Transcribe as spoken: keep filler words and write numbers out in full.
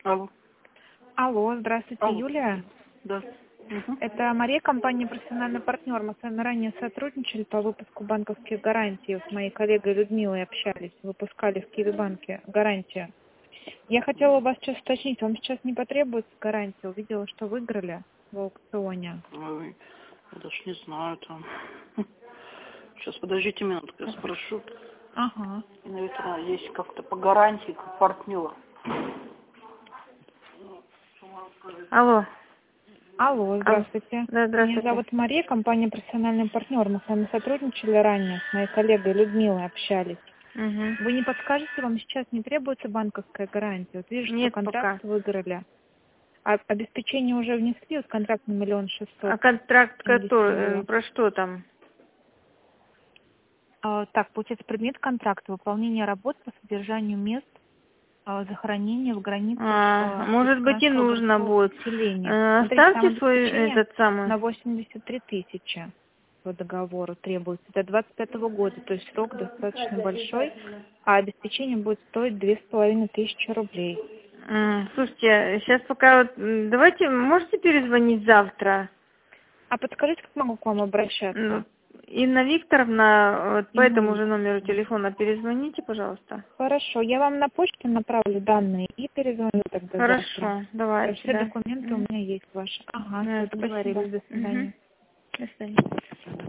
Алло. Алло, здравствуйте, Алло. Юлия. Да. Угу. Это Мария, компания «Профессиональный партнер». Мы с вами ранее сотрудничали по выпуску банковских гарантий. С моей коллегой Людмилой общались. Выпускали в Киевбанке гарантию. Я хотела у вас сейчас уточнить, вам сейчас не потребуется гарантия? Увидела, что выиграли в аукционе. Ой, я даже не знаю там. Сейчас, подождите минутку, я спрошу. Ага. И, наверное, есть как-то по гарантии, как партнер. Алло. Алло, здравствуйте. Да, здравствуйте. Меня зовут Мария, компания «Профессиональный партнер». Мы с вами сотрудничали ранее, с моей коллегой Людмилой общались. Угу. Вы не подскажете, вам сейчас не требуется банковская гарантия? Вот вижу, Нет, что контракт пока. выиграли. А обеспечение уже внесли, вот контракт на миллион шестьсот А контракт семьдесят который, евро. э, про что там? А, так, получается, предмет контракта — выполнение работ по содержанию мест а, захоронения в границах А, а, может быть и республиканского нужно городского будет. поселения. Э, Смотрите, там Оставьте свой обеспечение этот самый. на восемьдесят три тысячи по договору требуется. Это двадцать пятого года, то есть срок достаточно большой, а обеспечение будет стоить две с половиной тысячи рублей. М, Слушайте, сейчас пока вот, м, давайте, можете перезвонить завтра? А подскажите, как могу к вам обращаться? Ну, Инна Викторовна, вот по Инна этому же номеру Викторовна. телефона перезвоните, пожалуйста. Хорошо, я вам на почту направлю данные и перезвоню тогда завтра. Хорошо, давайте, Все да. документы у Мгм. меня есть ваши. Ага, Да, все, спасибо. договорились, до Мгм. свидания. До свидания.